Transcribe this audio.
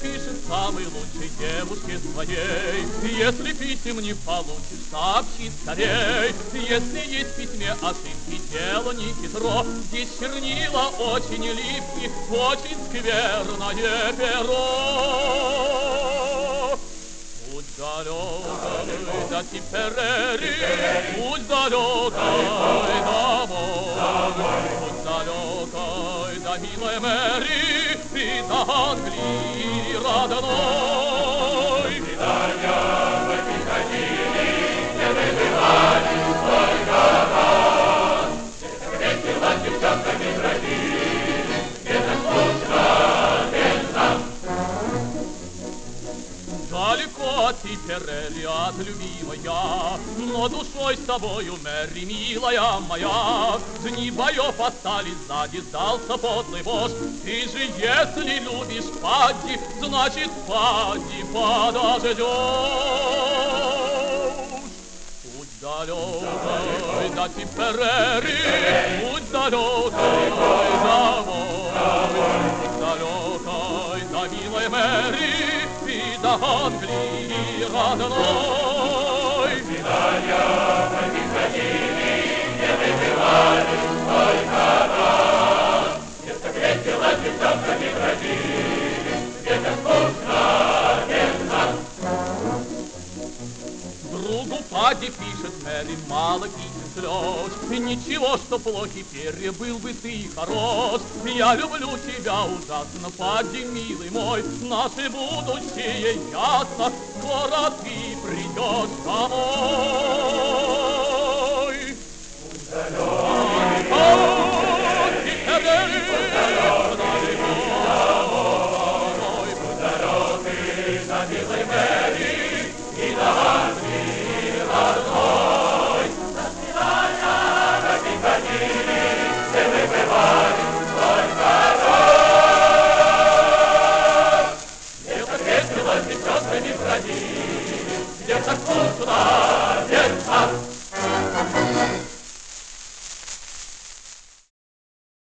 напишет самой лучшей девушке своей. Если писем не получишь, сообщи скорей. Если есть в письме ошибки, дело не хитро. Здесь чернила очень липкие, очень скверное перо. Путь далекой до Типерери, путь далекой домой, путь далекой до милой Мэри и до Англии родной. Свидания мы приходили, где мы бывали столько раз, где-то весело с девчонками бродили, где-то скучно без нас. Далеко от Типерери, от любимой я, но душой с тобою, Мэри, милая моя. Дни боев остались сзади, сдался подлый вождь. Ты же, если любишь Падди, значит, Падди подождешь. Путь далекой до Типерери, путь далекой домой, путь далекой до милой Мэри и до Англии родной. Свидания мы приходили, где мы бывали столько раз, где-то весело с девчонками бродили, где-то скучно без нас. Другу Падди пишет Мэри, мало писем слез. Ничего, что плохи перья, был бы ты хорош. Я люблю тебя ужасно, Падди, милый мой. Наше будущее ясно, скоро ты придешь домой. Милой Мэри и до Англии родной. На свидания мы приходили, где мы бывали столько раз. Где-то весело с девчонками бродили, где-то скучно